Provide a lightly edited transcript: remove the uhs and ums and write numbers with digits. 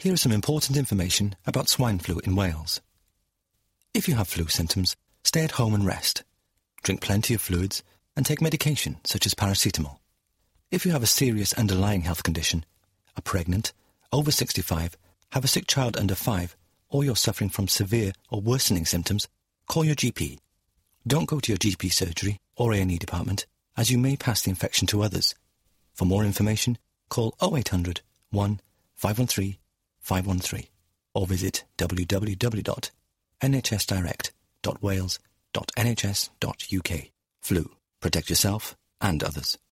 Here is some important information about swine flu in Wales. If you have flu symptoms, stay at home and rest. Drink plenty of fluids and take medication such as paracetamol. If you have a serious underlying health condition, are pregnant, over 65, have a sick child under 5, or you're suffering from severe or worsening symptoms, call your GP. Don't go to your GP surgery or A&E department, as you may pass the infection to others. For more information, call 0800 1 513 513 or visit www.nhsdirect.wales.nhs.uk. Flu. Protect yourself and others.